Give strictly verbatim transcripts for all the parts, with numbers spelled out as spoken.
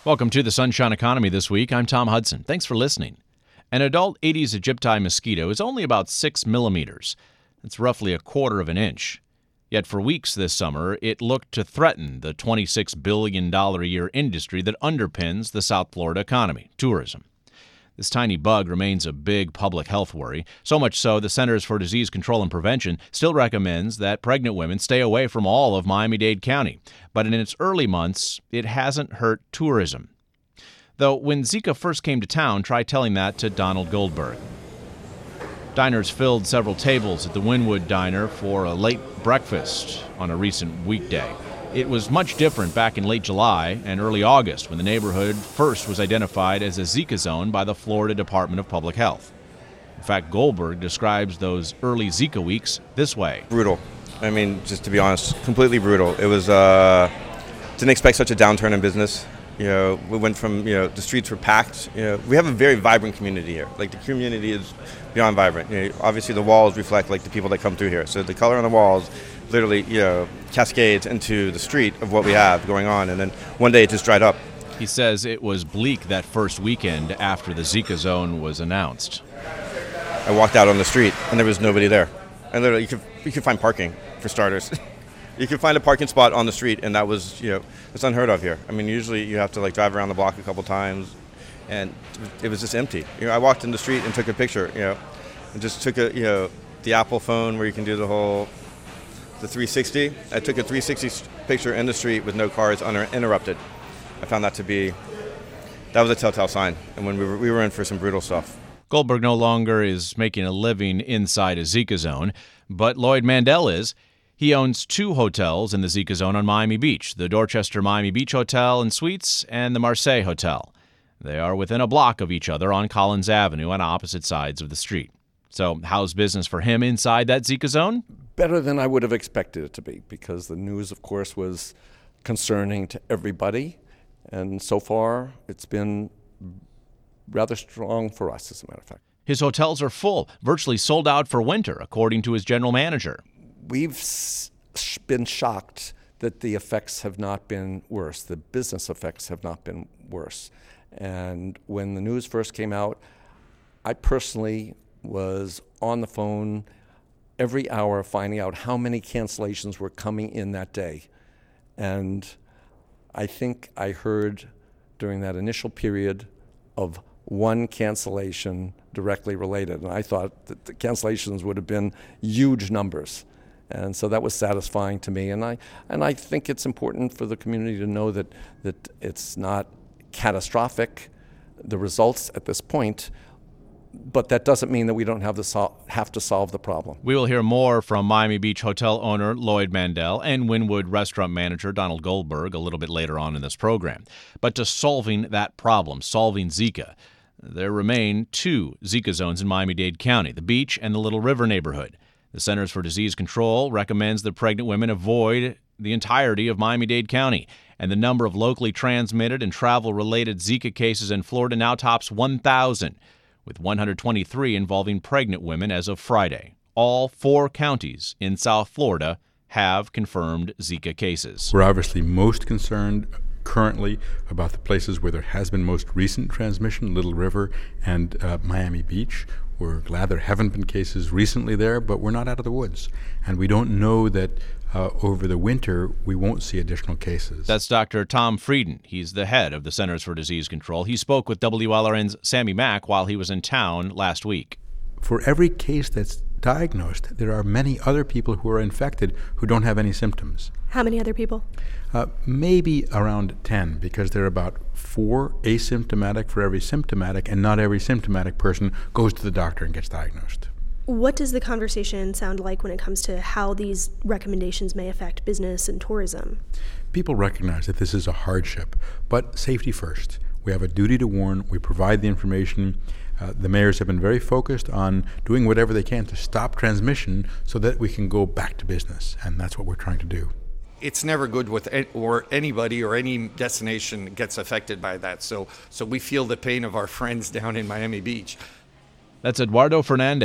Welcome to the Sunshine Economy this week. I'm Tom Hudson. Thanks for listening. An adult Aedes aegypti mosquito is only about six millimeters. That's roughly a quarter of an inch. Yet for weeks this summer, it looked to threaten the twenty-six billion dollars a year industry that underpins the South Florida economy, tourism. This tiny bug remains a big public health worry, so much so the Centers for Disease Control and Prevention still recommends that pregnant women stay away from all of Miami-Dade County. But in its early months, it hasn't hurt tourism. Though when Zika first came to town, try telling that to Donald Goldberg. Diners filled several tables at the Wynwood Diner for a late breakfast on a recent weekday. It was much different back in late July and early August when the neighborhood first was identified as a Zika zone by the Florida Department of Public Health. In fact, Goldberg describes those early Zika weeks this way. Brutal. I mean, just to be honest, completely brutal. It was, uh, didn't expect such a downturn in business. You know, we went from, you know, the streets were packed. You know, we have a very vibrant community here. Like, the community is beyond vibrant. You know, obviously, the walls reflect, like, the people that come through here. So the color on the walls literally, you know, cascades into the street of what we have going on. And then one day it just dried up. He says it was bleak that first weekend after the Zika zone was announced. I walked out on the street, and there was nobody there. And literally, you could, you could find parking, for starters. You could find a parking spot on the street, and that was, you know, it's unheard of here. I mean, usually you have to, like, drive around the block a couple times, and it was just empty. You know, I walked in the street and took a picture, you know, and just took a, you know, the Apple phone where you can do the whole, the three sixty. I took a three sixty picture in the street with no cars uninterrupted. I found that to be, that was a telltale sign. And when we were, we were in for some brutal stuff. Goldberg no longer is making a living inside a Zika zone, but Lloyd Mandel is. He owns two hotels in the Zika zone on Miami Beach, the Dorchester Miami Beach Hotel and Suites and the Marseille Hotel. They are within a block of each other on Collins Avenue on opposite sides of the street. So how's business for him inside that Zika zone? Better than I would have expected it to be, because the news, of course, was concerning to everybody. And so far, it's been rather strong for us, as a matter of fact. His hotels are full, virtually sold out for winter, according to his general manager. We've been shocked that the effects have not been worse. The business effects have not been worse. And when the news first came out, I personally was on the phone every hour finding out how many cancellations were coming in that day. And I think I heard during that initial period of one cancellation directly related. And I thought that the cancellations would have been huge numbers. And so that was satisfying to me. And I and I think it's important for the community to know that that it's not catastrophic, the results at this point, but that doesn't mean that we don't have, the sol- have to solve the problem. We will hear more from Miami Beach hotel owner Lloyd Mandel and Wynwood restaurant manager Donald Goldberg a little bit later on in this program. But to solving that problem, solving Zika, there remain two Zika zones in Miami-Dade County, the Beach and the Little River neighborhood. The Centers for Disease Control recommends that pregnant women avoid the entirety of Miami-Dade County, and the number of locally transmitted and travel-related Zika cases in Florida now tops one thousand, with one hundred twenty-three involving pregnant women as of Friday. All four counties in South Florida have confirmed Zika cases. We're obviously most concerned currently about the places where there has been most recent transmission, Little River and uh, Miami Beach. We're glad there haven't been cases recently there, but we're not out of the woods. And we don't know that uh, over the winter we won't see additional cases. That's Doctor Tom Frieden. He's the head of the Centers for Disease Control. He spoke with W L R N's Sammy Mack while he was in town last week. For every case that's diagnosed, there are many other people who are infected who don't have any symptoms. How many other people? Uh, maybe around ten, because there are about four asymptomatic for every symptomatic, and not every symptomatic person goes to the doctor and gets diagnosed. What does the conversation sound like when it comes to how these recommendations may affect business and tourism? People recognize that this is a hardship, but safety first. We have a duty to warn. We provide the information. Uh, the mayors have been very focused on doing whatever they can to stop transmission so that we can go back to business, and that's what we're trying to do. It's never good with or anybody or any destination gets affected by that. So, so we feel the pain of our friends down in Miami Beach. That's Eduardo Fernandez.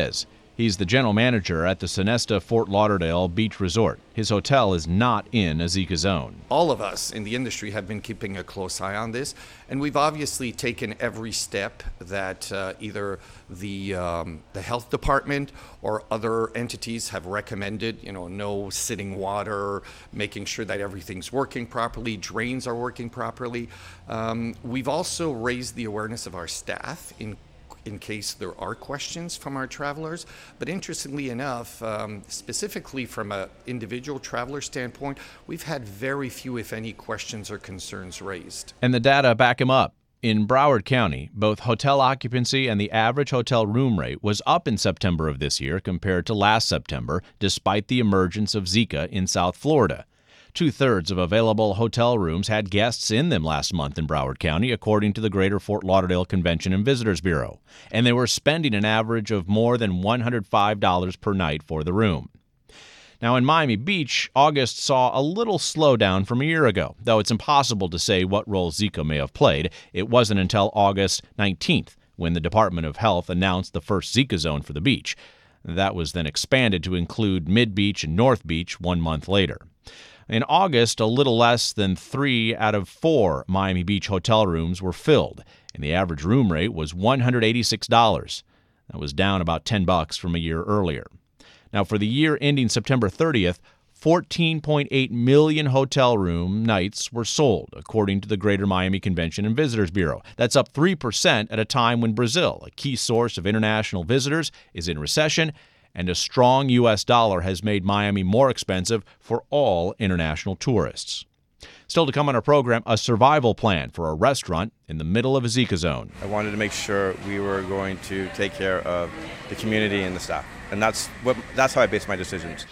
He's the general manager at the Sonesta Fort Lauderdale Beach Resort. His hotel is not in a Zika zone. All of us in the industry have been keeping a close eye on this, and we've obviously taken every step that uh, either the um, the health department or other entities have recommended. You know, no sitting water, making sure that everything's working properly, drains are working properly. Um, we've also raised the awareness of our staff in in case there are questions from our travelers. But interestingly enough, um, specifically from an individual traveler standpoint, we've had very few, if any, questions or concerns raised. And the data back him up. In Broward County, both hotel occupancy and the average hotel room rate was up in September of this year compared to last September, despite the emergence of Zika in South Florida. Two-thirds of available hotel rooms had guests in them last month in Broward County, according to the Greater Fort Lauderdale Convention and Visitors Bureau, and they were spending an average of more than one hundred five dollars per night for the room. Now, in Miami Beach, August saw a little slowdown from a year ago, though it's impossible to say what role Zika may have played. It wasn't until August nineteenth when the Department of Health announced the first Zika zone for the beach. That was then expanded to include Mid Beach and North Beach one month later. In August, a little less than three out of four Miami Beach hotel rooms were filled, and the average room rate was one hundred eighty-six dollars. That was down about ten bucks from a year earlier. Now, for the year ending September thirtieth, fourteen point eight million hotel room nights were sold, according to the Greater Miami Convention and Visitors Bureau. That's up three percent at a time when Brazil, a key source of international visitors, is in recession, and a strong U S dollar has made Miami more expensive for all international tourists. Still to come on our program, a survival plan for a restaurant in the middle of a Zika zone. I wanted to make sure we were going to take care of the community and the staff, and that's what that's how I based my decisions.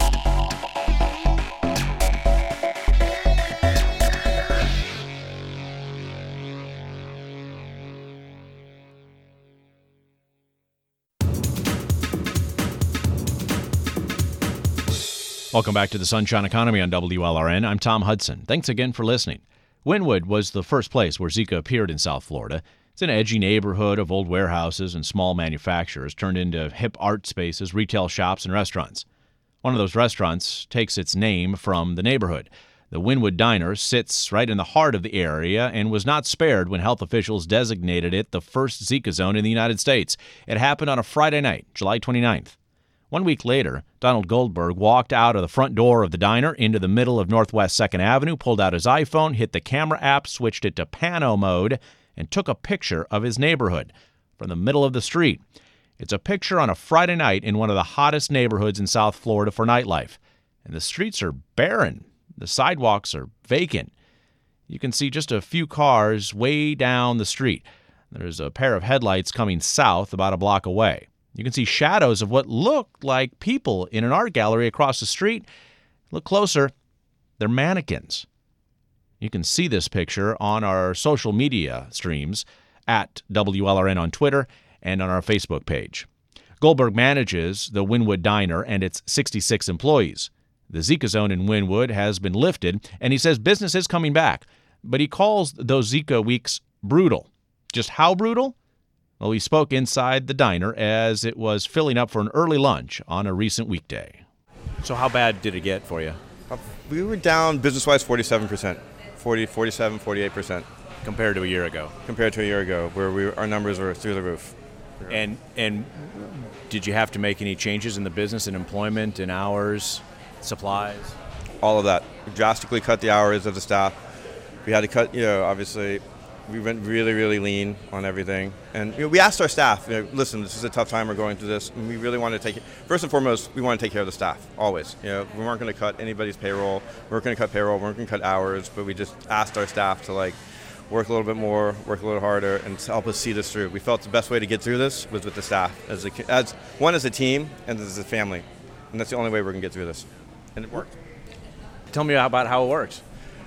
Welcome back to the Sunshine Economy on W L R N. I'm Tom Hudson. Thanks again for listening. Wynwood was the first place where Zika appeared in South Florida. It's an edgy neighborhood of old warehouses and small manufacturers turned into hip art spaces, retail shops, and restaurants. One of those restaurants takes its name from the neighborhood. The Wynwood Diner sits right in the heart of the area and was not spared when health officials designated it the first Zika zone in the United States. It happened on a Friday night, July twenty-ninth. One week later, Donald Goldberg walked out of the front door of the diner into the middle of Northwest second Avenue, pulled out his iPhone, hit the camera app, switched it to pano mode, and took a picture of his neighborhood from the middle of the street. It's a picture on a Friday night in one of the hottest neighborhoods in South Florida for nightlife. And the streets are barren. The sidewalks are vacant. You can see just a few cars way down the street. There's a pair of headlights coming south about a block away. You can see shadows of what look like people in an art gallery across the street. Look closer, they're mannequins. You can see this picture on our social media streams at W L R N on Twitter and on our Facebook page. Goldberg manages the Wynwood Diner and its sixty-six employees. The Zika zone in Wynwood has been lifted, and he says business is coming back, but he calls those Zika weeks brutal. Just how brutal? Well, he spoke inside the diner as it was filling up for an early lunch on a recent weekday. So how bad did it get for you? Uh, we were down business-wise forty-seven percent, forty, forty-seven, forty-eight percent. Compared to a year ago? Compared to a year ago, where we our numbers were through the roof. And and did you have to make any changes in the business, in employment, in hours, supplies? All of that. We drastically cut the hours of the staff. We had to cut, you know, obviously, we went really, really lean on everything. And you know, we asked our staff, you know, listen, this is a tough time, we're going through this, and we really want to take it. First and foremost, we want to take care of the staff, always. You know, we weren't going to cut anybody's payroll. We weren't going to cut payroll, we weren't going to cut hours, but we just asked our staff to like work a little bit more, work a little harder, and help us see this through. We felt the best way to get through this was with the staff, as a, as one as a team and as a family. And that's the only way we're going to get through this. And it worked. Tell me about how it works.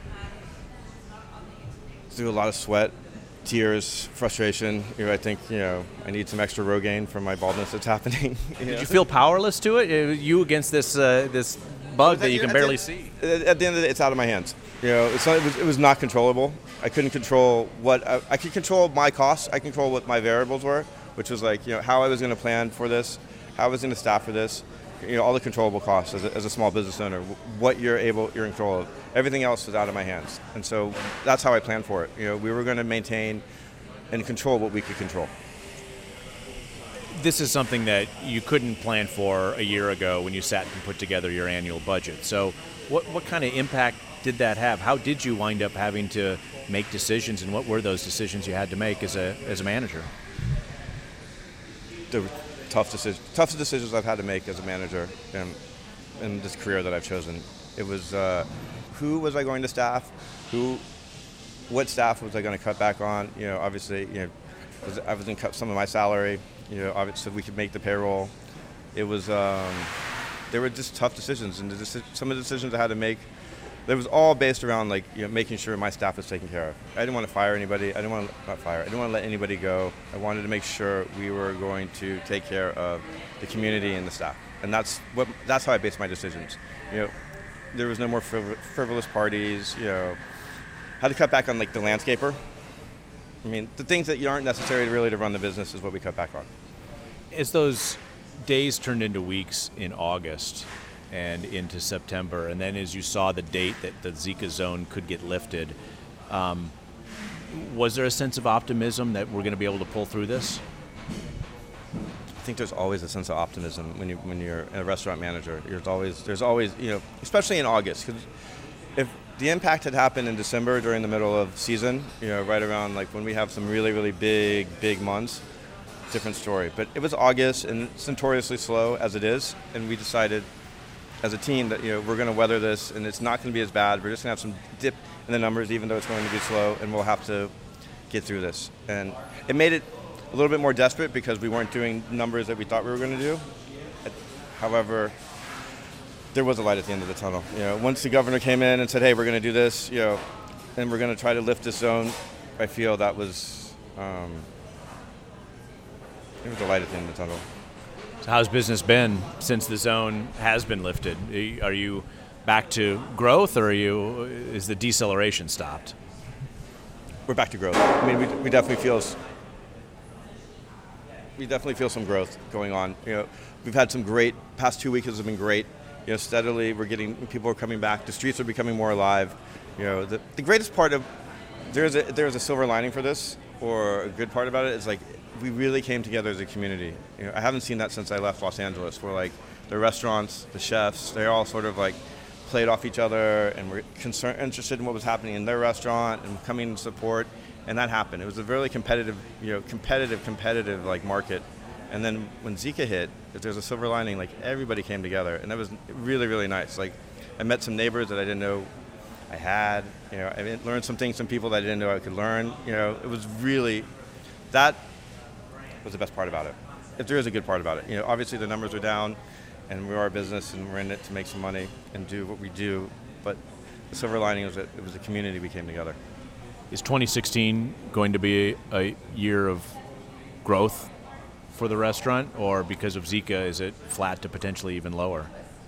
Through a lot of sweat, tears, frustration. You know, I think, you know, I need some extra Rogaine for my baldness that's happening. You Did know? you feel powerless to it? You against this uh, this bug that you can barely the, see? At the end of the day, it's out of my hands. You know, it's not, it, was, it was not controllable. I couldn't control what, I, I could control my costs. I control what my variables were, which was like, you know, how I was going to plan for this, how I was going to staff for this, you know, all the controllable costs as a, as a small business owner, what you're able, you're in control of. Everything else was out of my hands. And so that's how I planned for it. You know, we were going to maintain and control what we could control. This is something that you couldn't plan for a year ago when you sat and put together your annual budget. So what, what kind of impact did that have? How did you wind up having to make decisions, and what were those decisions you had to make as a as a manager? The tough decisions, toughest decisions I've had to make as a manager in, in this career that I've chosen. It was uh, who was I going to staff? Who, what staff was I going to cut back on? You know, obviously, you know, was, I was going to cut some of my salary. You know, obviously, so we could make the payroll. It was, um, they were just tough decisions, and the deci- some of the decisions I had to make, it was all based around like, you know, making sure my staff was taken care of. I didn't want to fire anybody. I didn't want to not fire. I didn't want to let anybody go. I wanted to make sure we were going to take care of the community and the staff, and that's what that's how I based my decisions. You know, there was no more friv- frivolous parties. You know, had to cut back on like the landscaper. I mean, the things that aren't necessary to really to run the business is what we cut back on. As those days turned into weeks in August and into September, and then as you saw the date that the Zika zone could get lifted, um, was there a sense of optimism that we're going to be able to pull through this? I think there's always a sense of optimism when you when you're a restaurant manager. There's always there's always you know, especially in August, because if the impact had happened in December during the middle of season, you know, right around like when we have some really really big big months, different story. But it was August, and it's notoriously slow as it is, and we decided as a team that, you know, we're going to weather this, and it's not going to be as bad. We're just going to have some dip in the numbers, even though it's going to be slow, and we'll have to get through this. And it made it a little bit more desperate because we weren't doing numbers that we thought we were going to do. However, there was a light at the end of the tunnel. You know, once the governor came in and said, "Hey, we're going to do this," you know, and we're going to try to lift this zone, I feel that was um, it was a light at the end of the tunnel. So how's business been since the zone has been lifted? Are you back to growth, or are you is the deceleration stopped? We're back to growth. I mean, we, we definitely feel we definitely feel some growth going on. You know, we've had some great past two weeks have been great. You know, steadily we're getting people are coming back. The streets are becoming more alive. You know, the the greatest part of there's a there's a silver lining for this, or a good part about it is like, we really came together as a community. You know, I haven't seen that since I left Los Angeles, where like the restaurants, the chefs, they all sort of like played off each other and were concerned, interested in what was happening in their restaurant and coming to support, and that happened. It was a really competitive, you know, competitive, competitive like market. And then when Zika hit, if there's a silver lining, like everybody came together, and that was really, really nice. Like I met some neighbors that I didn't know I had. You know, I learned some things from people that I didn't know I could learn. You know, it was really that. was the best part about it. If there is a good part about it. You know, obviously the numbers are down, and we're our business, and we're in it to make some money and do what we do, but the silver lining was that it was a community we came together. Is twenty sixteen going to be a year of growth for the restaurant, or because of Zika, is it flat to potentially even lower?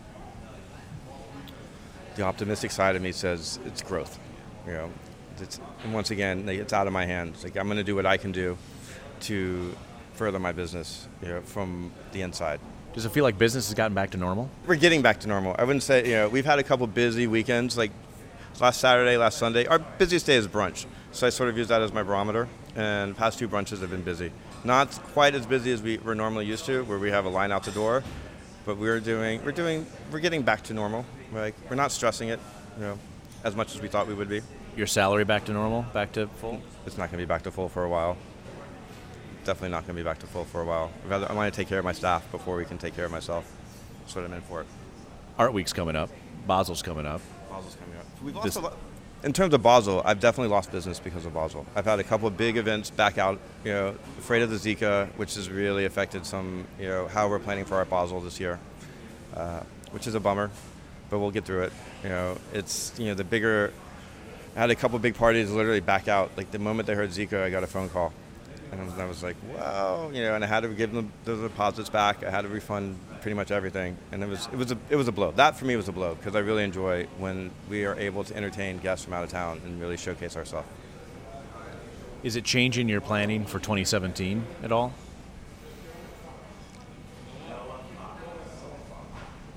The optimistic side of me says it's growth. You know, it's, and once again, it's out of my hands. Like, I'm going to do what I can do to further my business, you know, from the inside. Does it feel like business has gotten back to normal? We're getting back to normal. I wouldn't say, you know, we've had a couple busy weekends, like last Saturday, last Sunday. Our busiest day is brunch, so I sort of use that as my barometer, and past two brunches have been busy. Not quite as busy as we were normally used to, where we have a line out the door, but we're doing, we're doing, we're getting back to normal. Like, we're not stressing it, you know, as much as we thought we would be. Your salary back to normal, back to full? It's not going to be back to full for a while. Definitely not going to be back to full for a while. Rather, I want to take care of my staff before we can take care of myself. That's what I'm in for it. Art Week's coming up. Basel's coming up. Basel's coming up. We've lost This- a lot. In terms of Basel, I've definitely lost business because of Basel. I've had a couple of big events back out, you know, afraid of the Zika, which has really affected some, you know, how we're planning for our Basel this year, uh, which is a bummer, but we'll get through it. You know, it's, you know, the bigger, I had a couple of big parties literally back out. Like the moment they heard Zika, I got a phone call. And I was like, wow, you know, and I had to give them the deposits back. I had to refund pretty much everything, and it was it was a it was a blow. That for me was a blow, because I really enjoy when we are able to entertain guests from out of town and really showcase ourselves. Is it changing your planning for twenty seventeen at all?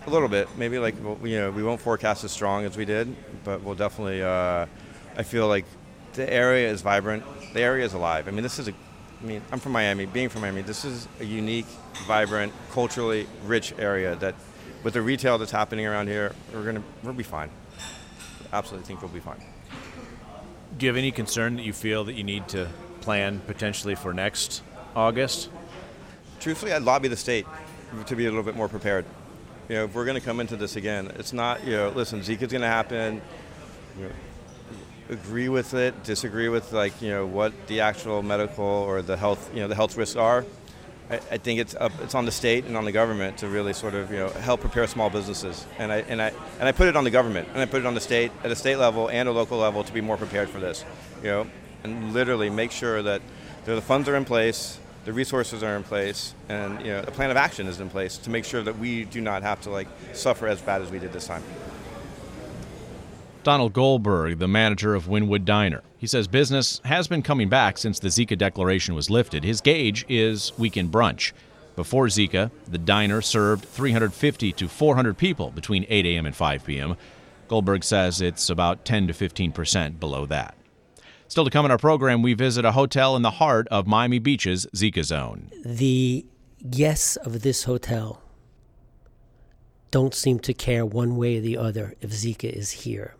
A little bit, maybe like you know we won't forecast as strong as we did, but we'll definitely. Uh, I feel like the area is vibrant. The area is alive. I mean, this is a. I mean, I'm from Miami. Being from Miami, this is a unique, vibrant, culturally rich area that, with the retail that's happening around here, we're gonna we'll be fine. Absolutely think we'll be fine. Do you have any concern that you feel that you need to plan potentially for next August? Truthfully, I'd lobby the state to be a little bit more prepared. You know, if we're going to come into this again, it's not, you know, listen, Zika's going to happen. You know, agree with it, disagree with, like, you know, what the actual medical or the health, you know, the health risks are. I, I think it's up, it's on the state and on the government to really sort of, you know, help prepare small businesses. And I and I and I put it on the government and I put it on the state at a state level and a local level to be more prepared for this. You know, and literally make sure that the funds are in place. The resources are in place, and you know a plan of action is in place to make sure that we do not have to like suffer as bad as we did this time. Donald Goldberg, the manager of Wynwood Diner. He says business has been coming back since the Zika declaration was lifted. His gauge is weekend brunch. Before Zika, the diner served three hundred fifty to four hundred people between eight a.m. and five p.m. Goldberg says it's about ten to fifteen percent below that. Still to come in our program, we visit a hotel in the heart of Miami Beach's Zika zone. The guests of this hotel don't seem to care one way or the other if Zika is here.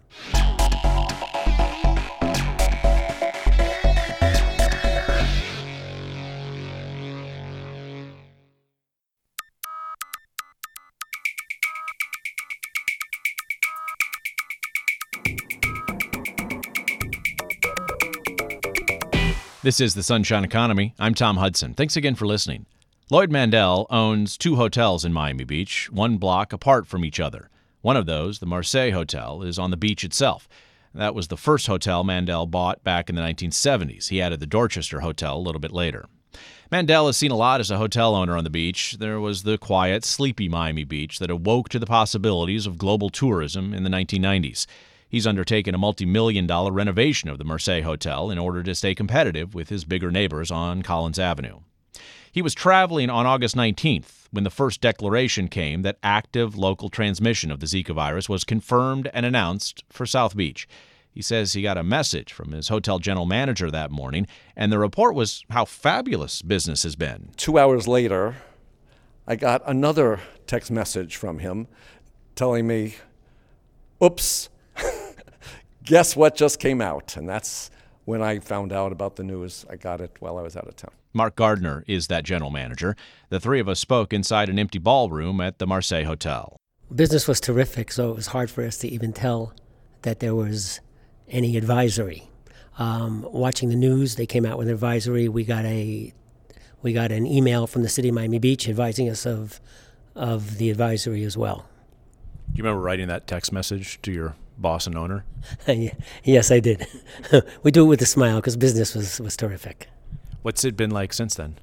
This is the Sunshine Economy. I'm Tom Hudson. Thanks again for listening. Lloyd Mandel owns two hotels in Miami Beach, one block apart from each other. One of those, the Marseille Hotel, is on the beach itself. That was the first hotel Mandel bought back in the nineteen seventies. He added the Dorchester Hotel a little bit later. Mandel has seen a lot as a hotel owner on the beach. There was the quiet, sleepy Miami Beach that awoke to the possibilities of global tourism in the nineteen nineties. He's undertaken a multi-million dollar renovation of the Marseille Hotel in order to stay competitive with his bigger neighbors on Collins Avenue. He was traveling on August nineteenth when the first declaration came that active local transmission of the Zika virus was confirmed and announced for South Beach. He says he got a message from his hotel general manager that morning, and the report was how fabulous business has been. Two hours later, I got another text message from him telling me, oops, guess what just came out? And that's when I found out about the news. I got it while I was out of town. Mark Gardner is that general manager. The three of us spoke inside an empty ballroom at the Marseille Hotel. Business was terrific, so it was hard for us to even tell that there was any advisory. Um, watching the news, they came out with an advisory. We got a we got an email from the city of Miami Beach advising us of of the advisory as well. Do you remember writing that text message to your boss and owner? Yes, I did. We do it with a smile because business was, was terrific. What's it been like since then?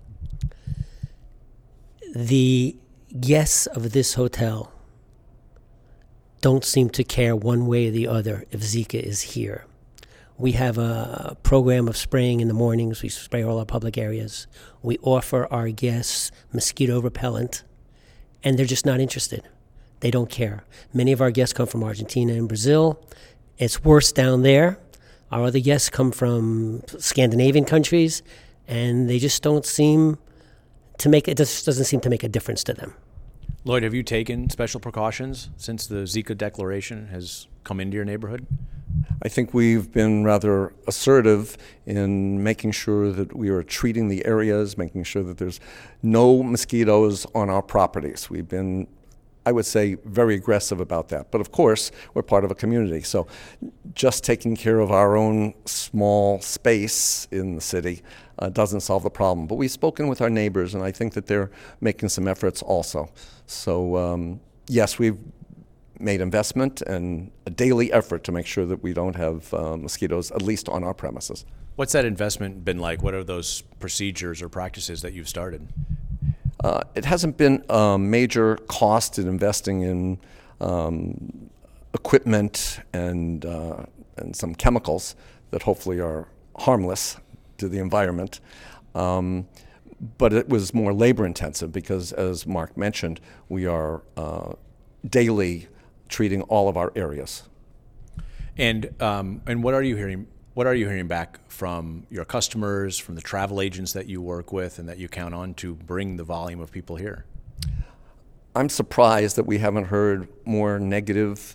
The guests of this hotel don't seem to care one way or the other if Zika is here. We have a program of spraying in the mornings. We spray all our public areas. We offer our guests mosquito repellent, and they're just not interested. They don't care. Many of our guests come from Argentina and Brazil. It's worse down there. Our other guests come from Scandinavian countries, and they just don't seem to make it just doesn't seem to make a difference to them. Lloyd, have you taken special precautions since the Zika declaration has come into your neighborhood? I think we've been rather assertive in making sure that we are treating the areas, making sure that there's no mosquitoes on our properties. We've been, I would say, very aggressive about that. But of course, we're part of a community. So just taking care of our own small space in the city uh, doesn't solve the problem. But we've spoken with our neighbors, and I think that they're making some efforts also. So um, yes, we've made investment and a daily effort to make sure that we don't have uh, mosquitoes, at least on our premises. What's that investment been like? What are those procedures or practices that you've started? Uh, it hasn't been a major cost in investing in um, equipment and uh, and some chemicals that hopefully are harmless to the environment. Um, but it was more labor intensive because, as Mark mentioned, we are uh, daily treating all of our areas. And um, and what are you hearing? What are you hearing back from your customers, from the travel agents that you work with and that you count on to bring the volume of people here? I'm surprised that we haven't heard more negative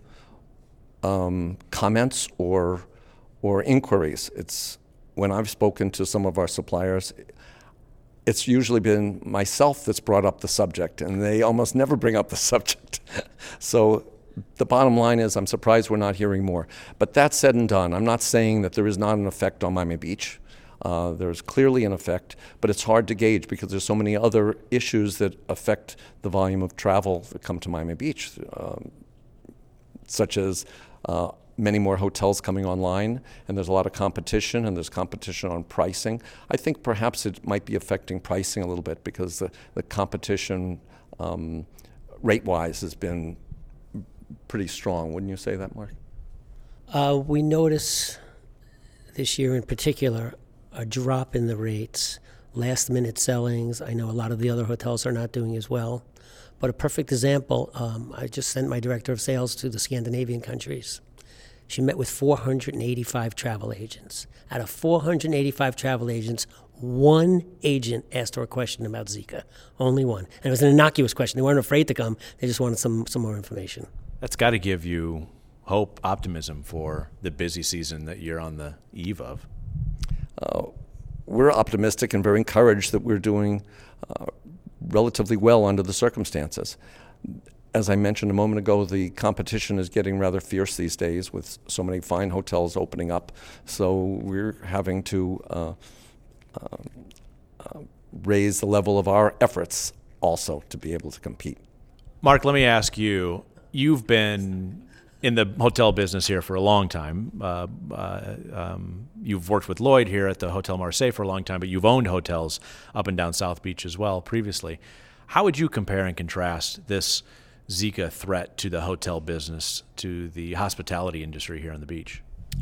um, comments or or inquiries. It's when I've spoken to some of our suppliers, it's usually been myself that's brought up the subject, and they almost never bring up the subject. So the bottom line is I'm surprised we're not hearing more. But that said and done, I'm not saying that there is not an effect on Miami Beach. Uh, there's clearly an effect, but it's hard to gauge because there's so many other issues that affect the volume of travel that come to Miami Beach, um, such as uh, many more hotels coming online, and there's a lot of competition, and there's competition on pricing. I think perhaps it might be affecting pricing a little bit because the, the competition um, rate-wise has been pretty strong. Wouldn't you say that, Mark? Uh, we notice this year in particular a drop in the rates, last-minute sellings. I know a lot of the other hotels are not doing as well. But a perfect example, um, I just sent my director of sales to the Scandinavian countries. She met with four hundred eighty-five travel agents. Out of four hundred eighty-five travel agents, one agent asked her a question about Zika. Only one. And it was an innocuous question. They weren't afraid to come. They just wanted some, some more information. That's got to give you hope, optimism for the busy season that you're on the eve of. Uh, we're optimistic and very encouraged that we're doing uh, relatively well under the circumstances. As I mentioned a moment ago, the competition is getting rather fierce these days with so many fine hotels opening up. So we're having to uh, uh, uh, raise the level of our efforts also to be able to compete. Mark, let me ask you, you've been in the hotel business here for a long time. Uh, uh, um, you've worked with Lloyd here at the Hotel Marseille for a long time, but you've owned hotels up and down South Beach as well previously. How would you compare and contrast this Zika threat to the hotel business, to the hospitality industry here on the beach?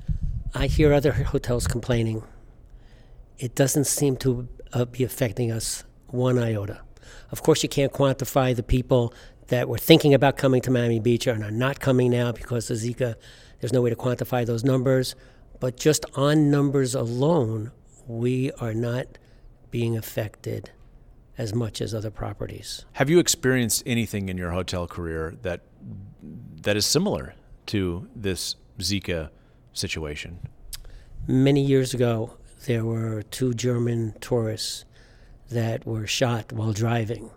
I hear other hotels complaining. It doesn't seem to uh, be affecting us one iota. Of course, you can't quantify the people that were thinking about coming to Miami Beach and are not coming now because of Zika. There's no way to quantify those numbers. But just on numbers alone, we are not being affected as much as other properties. Have you experienced anything in your hotel career that that is similar to this Zika situation? Many years ago, there were two German tourists that were shot while driving.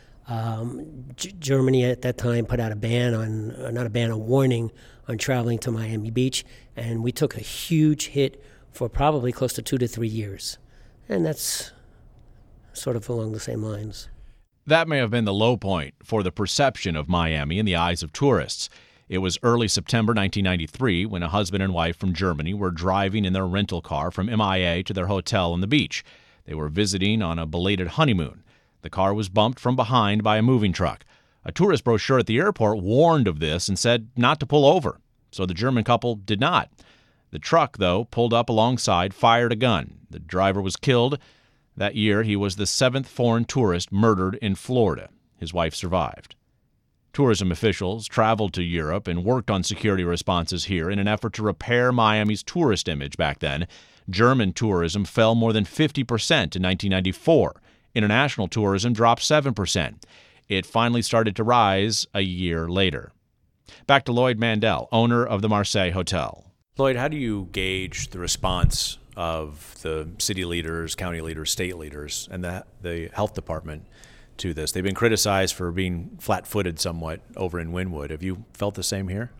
Um, G- Germany at that time put out a ban on, uh, not a ban, a warning on traveling to Miami Beach, and we took a huge hit for probably close to two to three years. And that's sort of along the same lines. That may have been the low point for the perception of Miami in the eyes of tourists. It was early September nineteen ninety-three when a husband and wife from Germany were driving in their rental car from M I A to their hotel on the beach. They were visiting on a belated honeymoon. The car was bumped from behind by a moving truck. A tourist brochure at the airport warned of this and said not to pull over, so the German couple did not. The truck, though, pulled up alongside, fired a gun. The driver was killed. That year, he was the seventh foreign tourist murdered in Florida. His wife survived. Tourism officials traveled to Europe and worked on security responses here in an effort to repair Miami's tourist image back then. German tourism fell more than fifty percent in nineteen ninety-four. International tourism dropped seven percent. It finally started to rise a year later. Back to Lloyd Mandel, owner of the Marseille Hotel. Lloyd, how do you gauge the response of the city leaders, county leaders, state leaders, and the, the health department to this? They've been criticized for being flat-footed somewhat over in Wynwood. Have you felt the same here?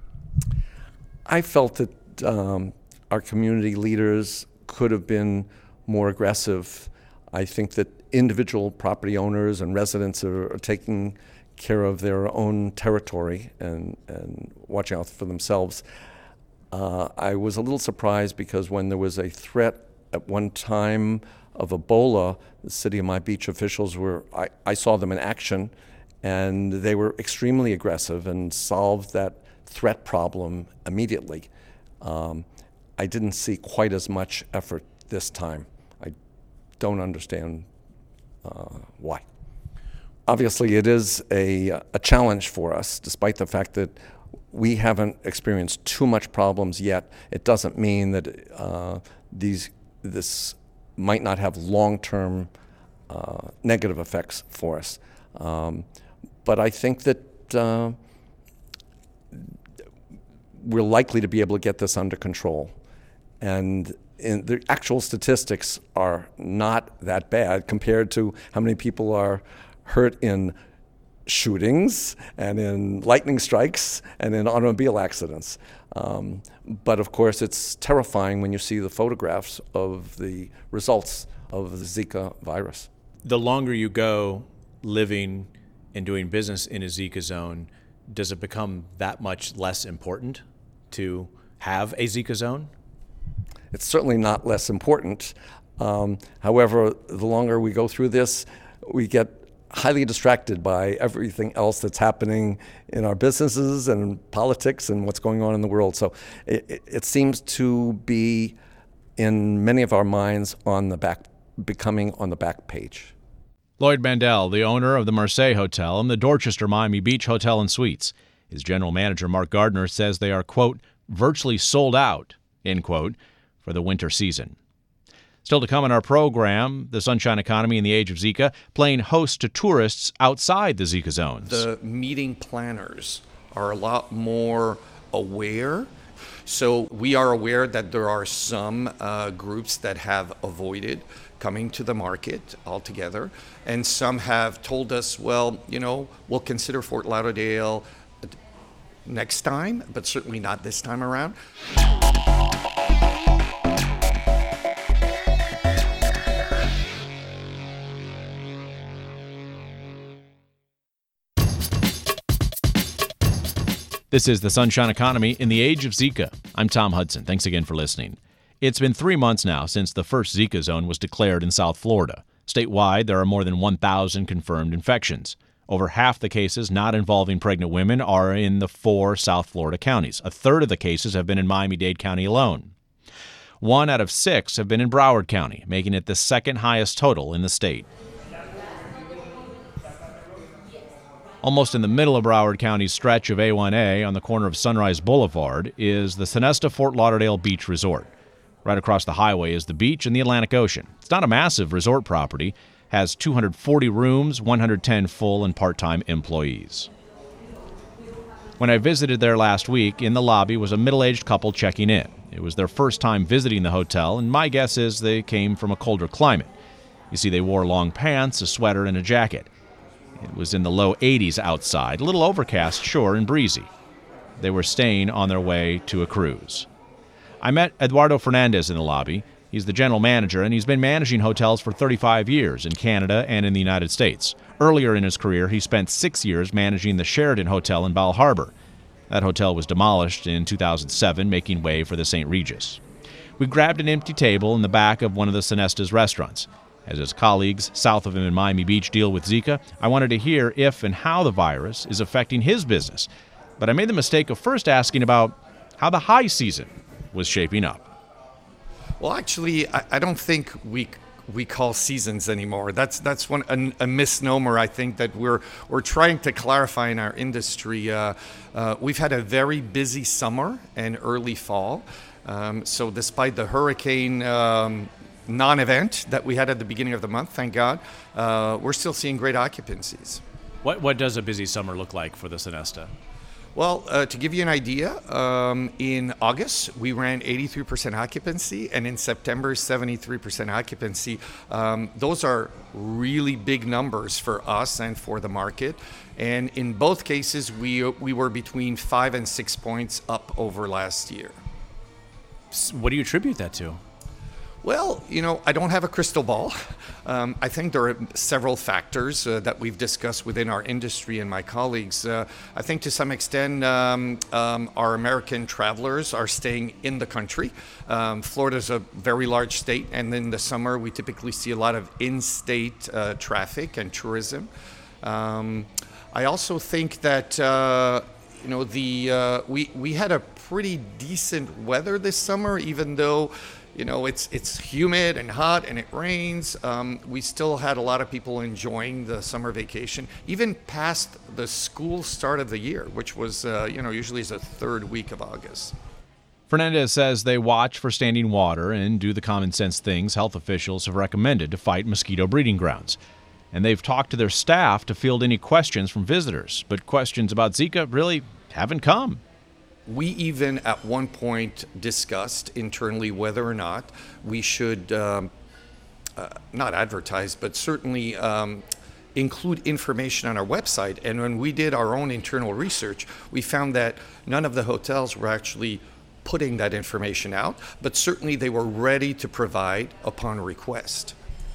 I felt that um, our community leaders could have been more aggressive. I think that individual property owners and residents are, are taking care of their own territory and, and watching out for themselves. Uh, I was a little surprised because when there was a threat at one time of Ebola, the city of Miami Beach officials were, I, I saw them in action, and they were extremely aggressive and solved that threat problem immediately. Um, I didn't see quite as much effort this time. I don't understand uh, why. obviously, it is a, a challenge for us, despite the fact that we haven't experienced too much problems yet. It doesn't mean that uh, these this might not have long-term uh, negative effects for us. Um, but I think that uh, we're likely to be able to get this under control. And in the actual statistics are not that bad compared to how many people are hurt in shootings and in lightning strikes and in automobile accidents. Um, but of course, it's terrifying when you see the photographs of the results of the Zika virus. The longer you go living and doing business in a Zika zone, does it become that much less important to have a Zika zone? It's certainly not less important. Um, however, the longer we go through this, we get highly distracted by everything else that's happening in our businesses and in politics and what's going on in the world. So it, it seems to be in many of our minds on the back, becoming on the back page. Lloyd Mandel, the owner of the Marseille Hotel and the Dorchester Miami Beach Hotel and Suites. His general manager, Mark Gardner, says they are, quote, virtually sold out, end quote, for the winter season. Still to come in our program, the Sunshine Economy in the Age of Zika, playing host to tourists outside the Zika zones. The meeting planners are a lot more aware. So we are aware that there are some uh, groups that have avoided coming to the market altogether, and some have told us, well, you know, we'll consider Fort Lauderdale next time, but certainly not this time around. This is the Sunshine Economy in the Age of Zika. I'm Tom Hudson. Thanks again for listening. It's been three months now since the first Zika zone was declared in South Florida. Statewide, there are more than one thousand confirmed infections. Over half the cases not involving pregnant women are in the four South Florida counties. A third of the cases have been in Miami-Dade County alone. One out of six have been in Broward County, making it the second highest total in the state. Almost in the middle of Broward County's stretch of A one A on the corner of Sunrise Boulevard is the Sonesta Fort Lauderdale Beach Resort. Right across the highway is the beach and the Atlantic Ocean. It's not a massive resort property, has two hundred forty rooms, one hundred ten full and part-time employees. When I visited there last week, in the lobby was a middle-aged couple checking in. It was their first time visiting the hotel, and my guess is they came from a colder climate. You see, they wore long pants, a sweater, and a jacket. It was in the low eighties outside, a little overcast, sure, and breezy. They were staying on their way to a cruise. I met Eduardo Fernandez in the lobby. He's the general manager, and he's been managing hotels for thirty-five years in Canada and in the United States. Earlier in his career, he spent six years managing the Sheraton Hotel in Bal Harbour. That hotel was demolished in two thousand seven, making way for the Saint Regis. We grabbed an empty table in the back of one of the Sonesta's restaurants. As his colleagues south of him in Miami Beach deal with Zika, I wanted to hear if and how the virus is affecting his business. But I made the mistake of first asking about how the high season was shaping up. Well, actually, I, I don't think we we call seasons anymore. That's that's one a, a misnomer. I think that we're we're trying to clarify in our industry. Uh, uh, we've had a very busy summer and early fall. Um, so despite the hurricane um, non-event that we had at the beginning of the month, thank God, uh, we're still seeing great occupancies. What what does a busy summer look like for the Sonesta? Well, uh, to give you an idea, um, in August, we ran eighty-three percent occupancy, and in September, seventy-three percent occupancy. Um, those are really big numbers for us and for the market. And in both cases, we we were between five and six points up over last year. What do you attribute that to? Well, you know, I don't have a crystal ball. Um, I think there are several factors uh, that we've discussed within our industry and my colleagues. Uh, I think to some extent um, um, our American travelers are staying in the country. Um, Florida's a very large state, and in the summer we typically see a lot of in-state uh, traffic and tourism. Um, I also think that uh, you know the uh, we we had a pretty decent weather this summer, even though you know, it's it's humid and hot and it rains, um, we still had a lot of people enjoying the summer vacation, even past the school start of the year, which was, uh, you know, usually is the third week of August. Fernandez says they watch for standing water and do the common sense things health officials have recommended to fight mosquito breeding grounds. And they've talked to their staff to field any questions from visitors, but questions about Zika really haven't come. We even at one point discussed internally whether or not we should um, uh, not advertise, but certainly um, include information on our website. And when we did our own internal research, we found that none of the hotels were actually putting that information out, but certainly they were ready to provide upon request.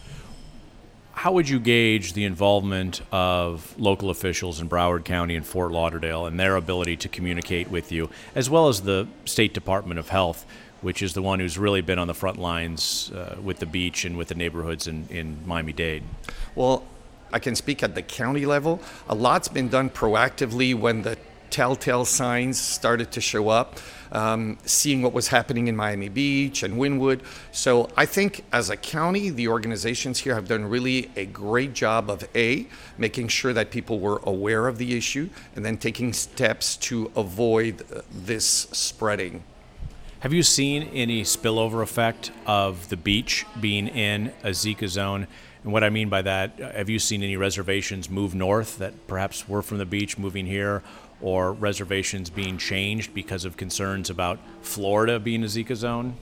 How would you gauge the involvement of local officials in Broward County and Fort Lauderdale and their ability to communicate with you, as well as the State Department of Health, which is the one who's really been on the front lines uh, with the beach and with the neighborhoods in, in Miami-Dade? Well, I can speak at the county level. A lot's been done proactively when the telltale signs started to show up, um, seeing what was happening in Miami Beach and Wynwood. So I think as a county, the organizations here have done really a great job of A, making sure that people were aware of the issue, and then taking steps to avoid uh, this spreading. Have you seen any spillover effect of the beach being in a Zika zone? And what I mean by that, have you seen any reservations move north that perhaps were from the beach moving here, or reservations being changed because of concerns about Florida being a Zika zone?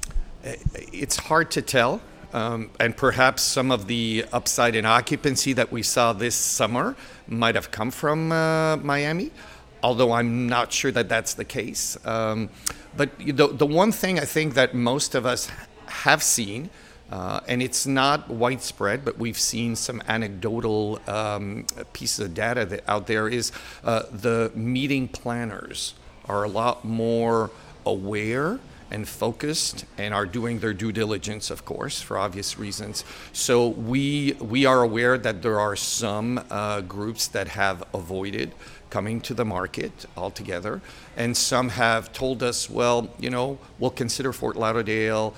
It's hard to tell. Um, and perhaps some of the upside in occupancy that we saw this summer might have come from uh, Miami, although I'm not sure that that's the case. Um, but the, the one thing I think that most of us have seen, Uh, and it's not widespread, but we've seen some anecdotal um, pieces of data that out there, is uh, the meeting planners are a lot more aware and focused and are doing their due diligence, of course, for obvious reasons. So we we are aware that there are some uh, groups that have avoided coming to the market altogether, and some have told us, well, you know, we'll consider Fort Lauderdale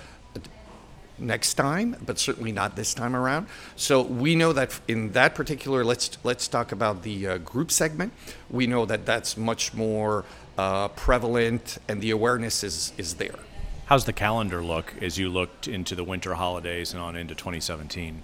next time, but certainly not this time around. So we know that in that particular, let's let's talk about the uh, group segment. We know that that's much more uh, prevalent, and the awareness is is there. How's the calendar look as you looked into the winter holidays and on into twenty seventeen?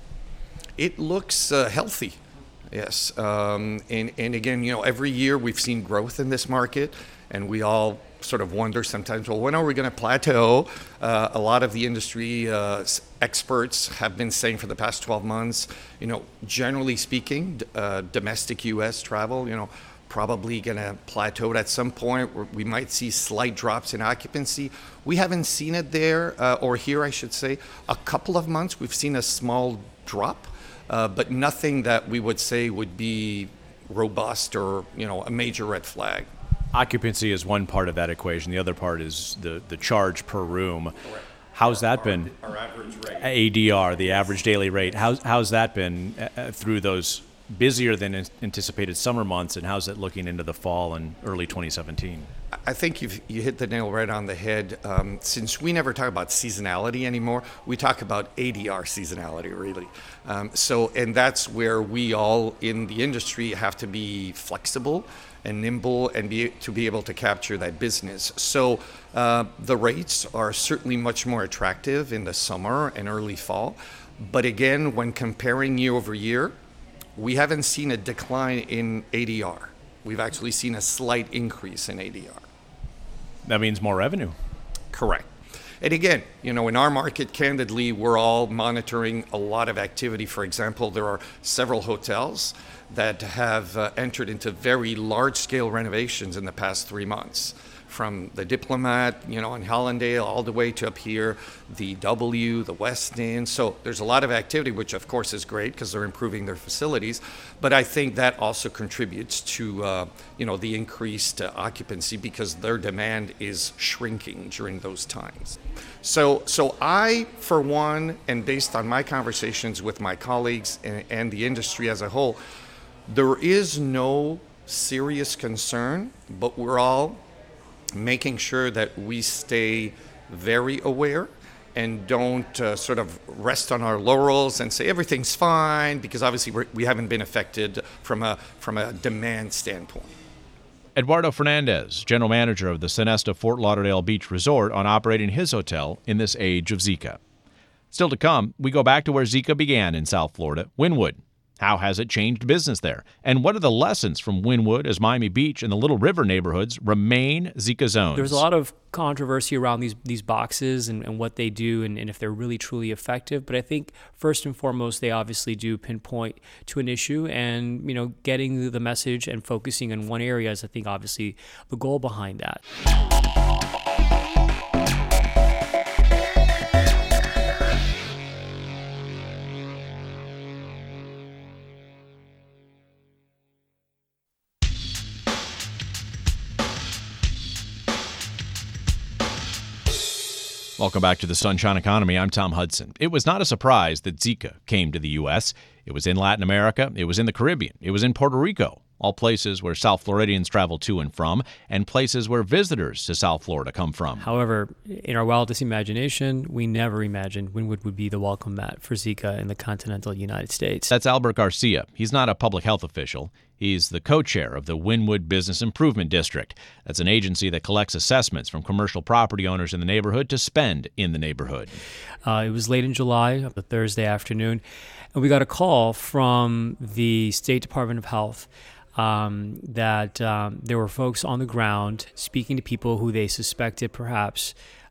It looks uh, healthy, yes. Um, and and again, you know, every year we've seen growth in this market, and we all sort of wonder sometimes, well, when are we going to plateau? Uh, a lot of the industry uh, experts have been saying for the past twelve months, you know, generally speaking, uh, domestic U S travel, you know, probably going to plateau at some point. Where we might see slight drops in occupancy. We haven't seen it there, uh, or here, I should say. A couple of months, we've seen a small drop, uh, but nothing that we would say would be robust or, you know, a major red flag. Occupancy is one part of that equation. The other part is the, the charge per room. Correct. How's that our, been? Our average rate. A D R, the average daily rate. How's, how's that been uh, through those busier than anticipated summer months, and how's it looking into the fall and early twenty seventeen? I think you've, you hit the nail right on the head. Um, since we never talk about seasonality anymore, we talk about A D R seasonality, really. Um, so, and that's where we all in the industry have to be flexible and nimble and be to be able to capture that business. So uh, the rates are certainly much more attractive in the summer and early fall. But again, when comparing year over year, we haven't seen a decline in A D R. We've actually seen a slight increase in A D R. That means more revenue. Correct. And again, you know, in our market, candidly, we're all monitoring a lot of activity. For example, there are several hotels that have uh, entered into very large-scale renovations in the past three months. From the Diplomat, you know, in Hallandale, all the way to up here, the W, the Westin. So there's a lot of activity, which of course is great because they're improving their facilities. But I think that also contributes to, uh, you know, the increased uh, occupancy because their demand is shrinking during those times. So, so I, for one, and based on my conversations with my colleagues and, and the industry as a whole, there is no serious concern, but we're all making sure that we stay very aware and don't uh, sort of rest on our laurels and say everything's fine, because obviously we're, we haven't been affected from a from a demand standpoint. Eduardo Fernandez, general manager of the Sonesta Fort Lauderdale Beach Resort, on operating his hotel in this age of Zika. Still to come, we go back to where Zika began in South Florida, Wynwood. How has it changed business there? And what are the lessons from Wynwood as Miami Beach and the Little River neighborhoods remain Zika zones? There's a lot of controversy around these these boxes and, and what they do and, and if they're really truly effective. But I think first and foremost, they obviously do pinpoint to an issue, and you know, getting the message and focusing on one area is, I think, obviously the goal behind that. Welcome back to the Sunshine Economy. I'm Tom Hudson. It was not a surprise that Zika came to the U S. It was in Latin America. It was in the Caribbean. It was in Puerto Rico, all places where South Floridians travel to and from, and places where visitors to South Florida come from. However, in our wildest imagination, we never imagined Wynwood would be the welcome mat for Zika in the continental United States. That's Albert Garcia. He's not a public health official. He's the co-chair of the Wynwood Business Improvement District. That's an agency that collects assessments from commercial property owners in the neighborhood to spend in the neighborhood. Uh, it was late in July, a Thursday afternoon, and we got a call from the State Department of Health um, that um, there were folks on the ground speaking to people who they suspected perhaps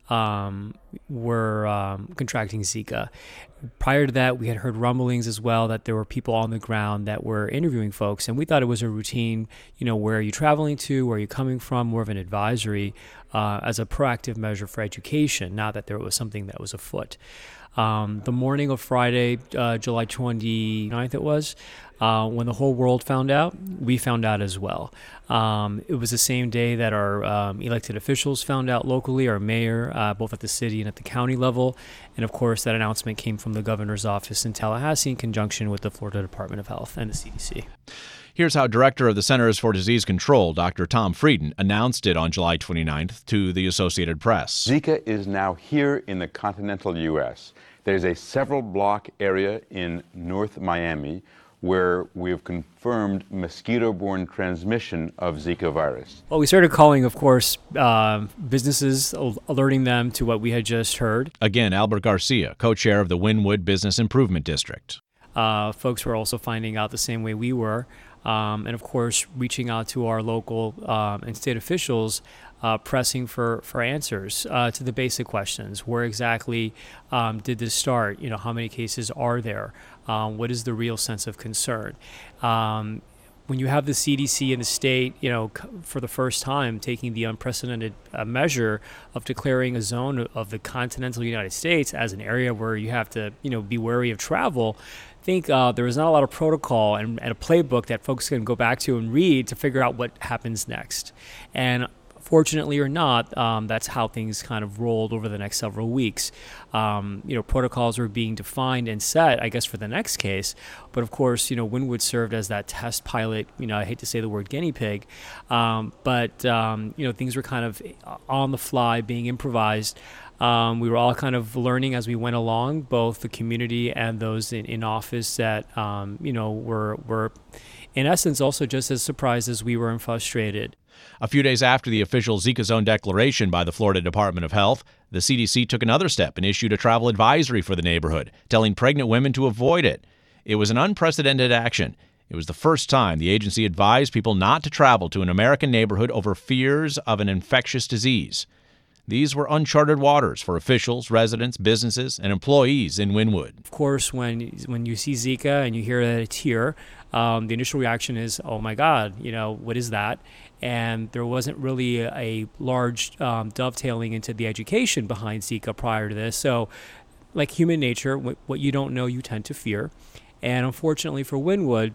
um, were um, contracting Zika. Prior to that, we had heard rumblings as well that there were people on the ground that were interviewing folks, and we thought it was a routine, you know, where are you traveling to, where are you coming from, more of an advisory uh, as a proactive measure for education, not that there was something that was afoot. Um, the morning of Friday, uh, July twenty-ninth it was, uh, when the whole world found out, we found out as well. Um, it was the same day that our um, elected officials found out locally, our mayor, uh, both at the city and at the county level. And of course, that announcement came from the governor's office in Tallahassee in conjunction with the Florida Department of Health and the C D C. Here's how Director of the Centers for Disease Control, Doctor Tom Frieden, announced it on July twenty-ninth to the Associated Press. Zika is now here in the continental U S. There's a several block area in North Miami where we have confirmed mosquito-borne transmission of Zika virus. Well, we started calling, of course, uh, businesses, alerting them to what we had just heard. Again, Albert Garcia, co-chair of the Wynwood Business Improvement District. Uh, folks were also finding out the same way we were. Um, and of course, reaching out to our local um, and state officials, uh, pressing for, for answers uh, to the basic questions. Where exactly um, did this start? You know, how many cases are there? Um, what is the real sense of concern? Um, when you have the C D C and the state, you know, c- for the first time taking the unprecedented uh, measure of declaring a zone of the continental United States as an area where you have to, you know, be wary of travel, I think uh, there was not a lot of protocol and, and a playbook that folks can go back to and read to figure out what happens next. And fortunately or not, um, that's how things kind of rolled over the next several weeks. Um, you know, protocols were being defined and set, I guess, for the next case. But of course, you know, Wynwood served as that test pilot. You know, I hate to say the word guinea pig, um, but um, you know, things were kind of on the fly, being improvised. Um, we were all kind of learning as we went along, both the community and those in, in office that, um, you know, were, were in essence also just as surprised as we were and frustrated. A few days after the official Zika zone declaration by the Florida Department of Health, the C D C took another step and issued a travel advisory for the neighborhood, telling pregnant women to avoid it. It was an unprecedented action. It was the first time the agency advised people not to travel to an American neighborhood over fears of an infectious disease. These were uncharted waters for officials, residents, businesses, and employees in Wynwood. Of course, when when you see Zika and you hear that it's here, um, the initial reaction is, oh my God, you know, what is that? And there wasn't really a, a large um, dovetailing into the education behind Zika prior to this. So, like human nature, what, what you don't know, you tend to fear. And unfortunately for Wynwood,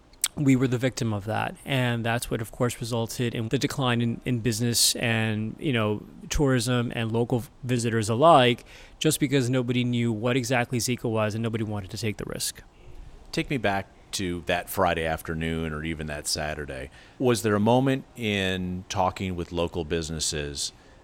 we were the victim of that. And that's what, of course, resulted in the decline in, in business and, you know, tourism and local visitors alike, just because nobody knew what exactly Zika was and nobody wanted to take the risk. Take me back to that Friday afternoon or even that Saturday. Was there a moment in talking with local businesses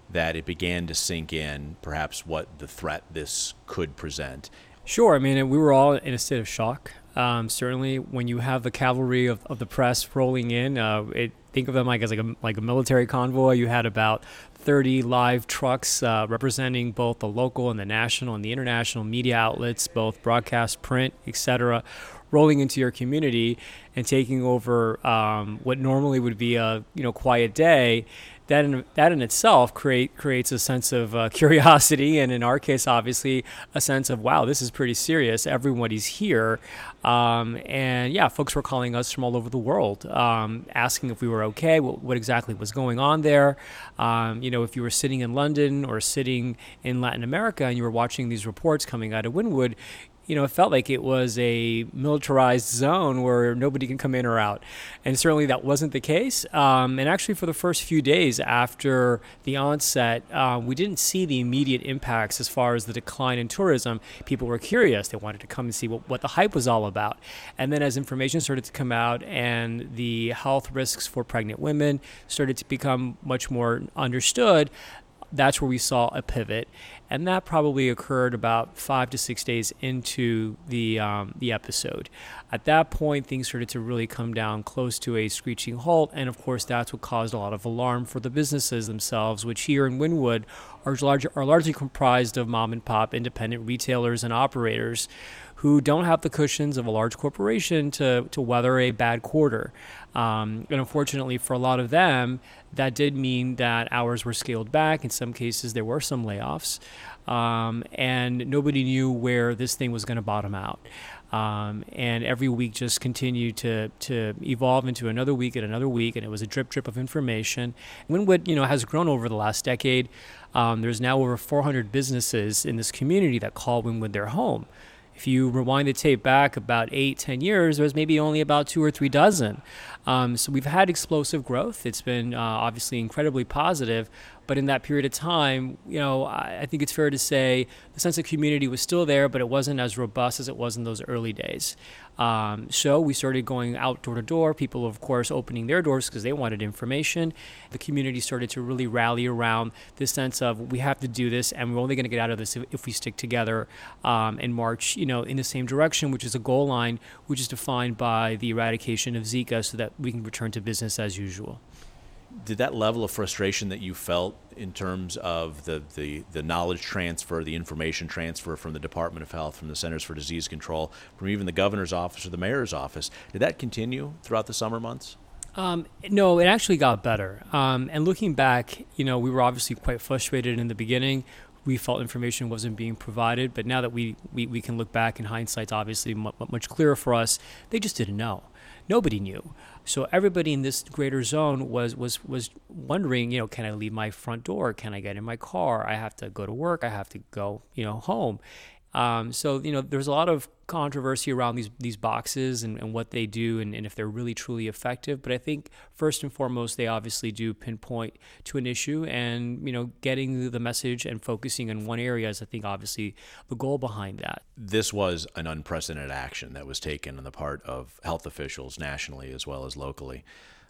that it began to sink in perhaps what the threat this could present? Sure. I mean, we were all in a state of shock. Um, certainly, when you have the cavalry of, of the press rolling in, uh, it, think of them like as like a, like a military convoy. You had about thirty live trucks uh, representing both the local and the national and the international media outlets, both broadcast, print, et cetera, rolling into your community and taking over um, what normally would be a you know quiet day. That in, that in itself create, creates a sense of uh, curiosity, and in our case, obviously, a sense of, wow, this is pretty serious. Everybody's here. Um, and yeah, folks were calling us from all over the world, um, asking if we were okay, what, what exactly was going on there. Um, you know, if you were sitting in London or sitting in Latin America and you were watching these reports coming out of Wynwood, you know, it felt like it was a militarized zone where nobody can come in or out. And certainly that wasn't the case. Um, and actually for the first few days after the onset, uh, we didn't see the immediate impacts as far as the decline in tourism. People were curious. They wanted to come and see what, what the hype was all about. And then as information started to come out and the health risks for pregnant women started to become much more understood, that's where we saw a pivot, and that probably occurred about five to six days into the um, the episode. At that point, things started to really come down close to a screeching halt, and of course, that's what caused a lot of alarm for the businesses themselves, which here in Wynwood are, large, are largely comprised of mom and pop independent retailers and operators who don't have the cushions of a large corporation to, to weather a bad quarter. Um, and unfortunately for a lot of them, that did mean that hours were scaled back. In some cases, there were some layoffs. Um, and nobody knew where this thing was going to bottom out. Um, and every week just continued to to evolve into another week and another week, and it was a drip drip of information. Wynwood, you know, has grown over the last decade. Um, there's now over four hundred businesses in this community that call Wynwood their home. If you rewind the tape back about eight, ten years, there's maybe only about two or three dozen. Um, so we've had explosive growth. It's been uh, obviously incredibly positive. But in that period of time, you know, I, I think it's fair to say the sense of community was still there, but it wasn't as robust as it was in those early days. Um, so we started going out door to door, people, of course, opening their doors because they wanted information. The community started to really rally around this sense of we have to do this, and we're only going to get out of this if, if we stick together um, and march, you know, in the same direction, which is a goal line, which is defined by the eradication of Zika so that we can return to business as usual. Did that level of frustration that you felt in terms of the, the, the knowledge transfer, the information transfer from the Department of Health, from the Centers for Disease Control, from even the governor's office or the mayor's office, did that continue throughout the summer months? Um, no, it actually got better. Um, and looking back, you know, we were obviously quite frustrated in the beginning. We felt information wasn't being provided, but now that we, we, we can look back in hindsight, obviously much, much clearer for us, they just didn't know. Nobody knew. So everybody in this greater zone was, was, was wondering, you know, can I leave my front door? Can I get in my car? I have to go to work. I have to go, you know, home. Um, so, you know, there's a lot of controversy around these these boxes and, and what they do and, and if they're really truly effective. But I think first and foremost, they obviously do pinpoint to an issue, and, you know, getting the message and focusing on one area is, I think, obviously the goal behind that. This was an unprecedented action that was taken on the part of health officials nationally as well as locally.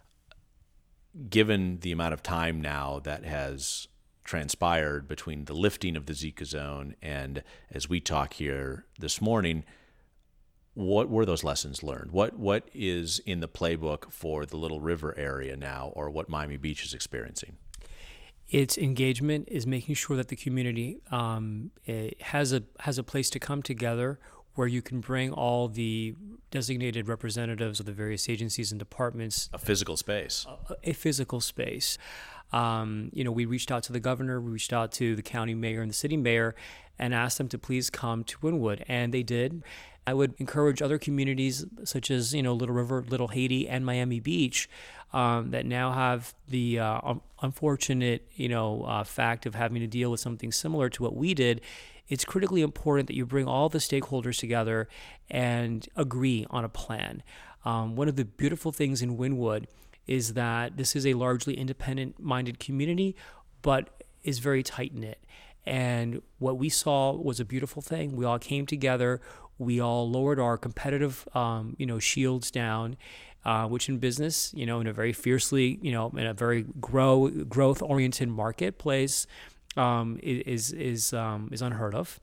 Given the amount of time now that has transpired between the lifting of the Zika zone and as we talk here this morning, what were those lessons learned? What what is in the playbook for the Little River area now, or what Miami Beach is experiencing? Its engagement is making sure that the community um, has a has a place to come together where you can bring all the designated representatives of the various agencies and departments. A physical space. A, a physical space. Um, you know, we reached out to the governor, we reached out to the county mayor and the city mayor and asked them to please come to Wynwood, and they did. I would encourage other communities such as, you know, Little River, Little Haiti, and Miami Beach um, that now have the uh, un- unfortunate, you know, uh, fact of having to deal with something similar to what we did. It's critically important that you bring all the stakeholders together and agree on a plan. Um, one of the beautiful things in Wynwood is that this is a largely independent-minded community, but is very tight-knit. And what we saw was a beautiful thing. We all came together. We all lowered our competitive, um, you know, shields down. uh, which in business, you know, in a very fiercely, you know, in a very grow growth-oriented marketplace, um, is is um, is unheard of,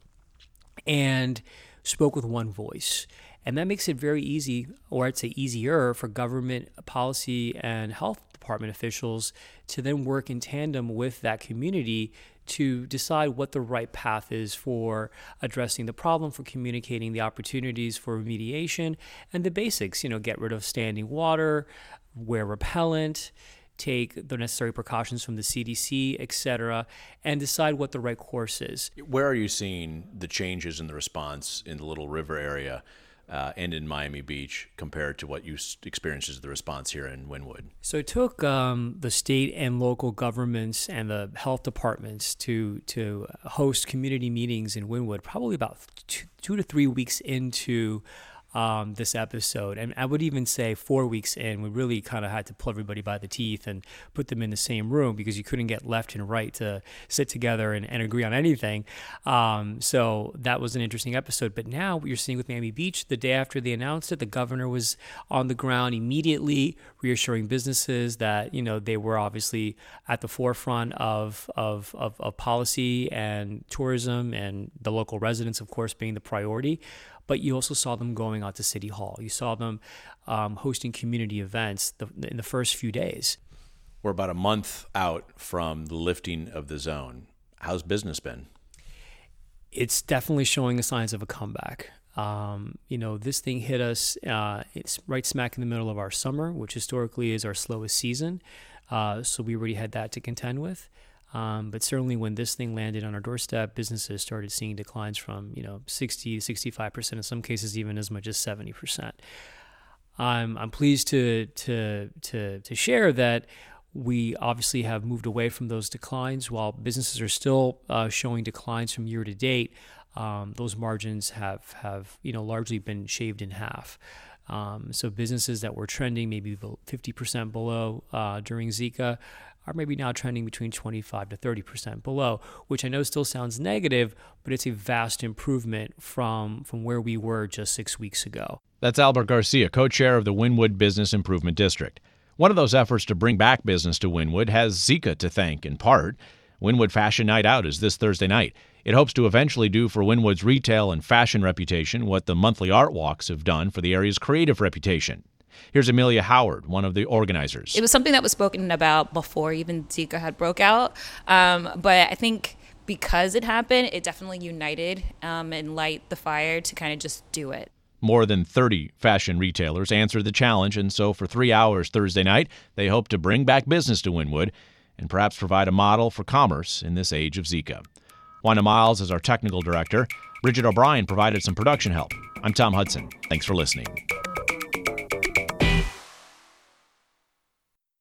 and spoke with one voice. And that makes it very easy, or I'd say easier, for government policy and health department officials to then work in tandem with that community to decide what the right path is for addressing the problem, for communicating the opportunities for remediation, and the basics, you know, get rid of standing water, wear repellent, take the necessary precautions from the C D C, et cetera, and decide what the right course is. Where are you seeing the changes in the response in the Little River area uh, and in Miami Beach compared to what you experienced as the response here in Wynwood? So it took um, the state and local governments and the health departments to to host community meetings in Wynwood probably about two, two to three weeks into Um, this episode. And I would even say four weeks in, we really kind of had to pull everybody by the teeth and put them in the same room because you couldn't get left and right to sit together and, and agree on anything. Um, so that was an interesting episode. But now what you're seeing with Miami Beach, the day after they announced it, the governor was on the ground immediately reassuring businesses that, you know, they were obviously at the forefront of, of, of, of policy and tourism, and the local residents, of course, being the priority. But you also saw them going out to City Hall. You saw them um, hosting community events the, in the first few days. We're about a month out from the lifting of the zone. How's business been? It's definitely showing the signs of a comeback. Um, you know, this thing hit us, uh, it's right smack in the middle of our summer, which historically is our slowest season. Uh, so we already had that to contend with. Um, but certainly when this thing landed on our doorstep, businesses started seeing declines from, you know, sixty to sixty-five percent, in some cases even as much as seventy percent. I'm, I'm pleased to, to, to, to share that we obviously have moved away from those declines. While businesses are still uh, showing declines from year to date, um, those margins have, have, you know, largely been shaved in half. Um, so businesses that were trending maybe fifty percent below uh, during Zika are maybe now trending between twenty-five to thirty percent below, which I know still sounds negative, but it's a vast improvement from, from where we were just six weeks ago. That's Albert Garcia, co-chair of the Wynwood Business Improvement District. One of those efforts to bring back business to Wynwood has Zika to thank in part. Wynwood Fashion Night Out is this Thursday night. It hopes to eventually do for Wynwood's retail and fashion reputation what the monthly art walks have done for the area's creative reputation. Here's Amelia Howard, one of the organizers. It was something that was spoken about before even Zika had broke out. Um, but I think because it happened, it definitely united um, and light the fire to kind of just do it. More than thirty fashion retailers answered the challenge, and so for three hours Thursday night, they hope to bring back business to Wynwood and perhaps provide a model for commerce in this age of Zika. Wanda Miles is our technical director. Bridget O'Brien provided some production help. I'm Tom Hudson. Thanks for listening.